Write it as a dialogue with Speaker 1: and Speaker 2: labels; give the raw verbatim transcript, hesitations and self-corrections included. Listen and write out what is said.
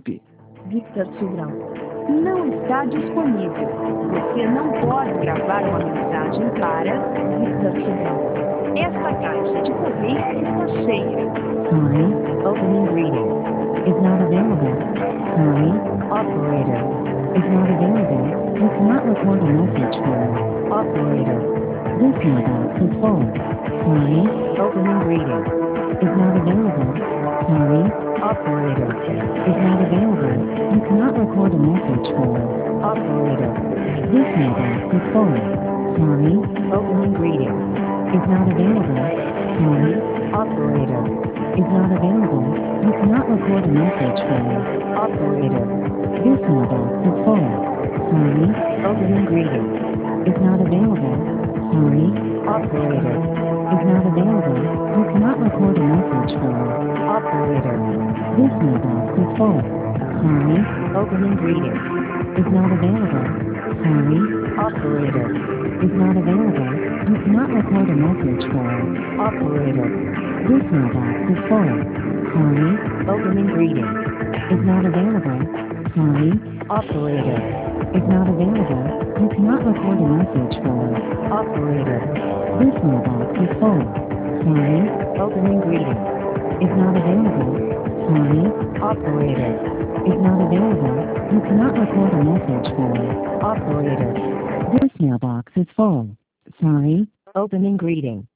Speaker 1: Desculpe.
Speaker 2: Victor Sobral. Não está disponível. Você não pode gravar uma mensagem para Victor Sobral. Esta caixa de correio está cheia.
Speaker 3: Sorry, opening greeting. Is not available. Sorry, operator. Is not available. You cannot record a message for operator. This mailbox is full. Sorry, opening greeting. Is not available. Sorry, operator. Is not available. You cannot record a message for operator. This mailbox is full. Sorry, opening greeting. Is not available. Sorry, operator. Is not available. You cannot record a message for operator. This mailbox is full. Sorry, opening greeting. Is not available. Sorry, operator. Is not available. You cannot record a message for operator. This mailbox is full. Sorry, opening greeting. Is not available. Sorry, operator. Is not available. You cannot record a message for operator. This mailbox is full. Sorry, opening greeting. Is not available. Sorry, operator. Is not available. You cannot record a message for operator. This mailbox is full. Sorry, opening greeting. Is not available. Sorry, operator. Is not available. You cannot record a message for operator. This mailbox is full. Sorry, opening greeting.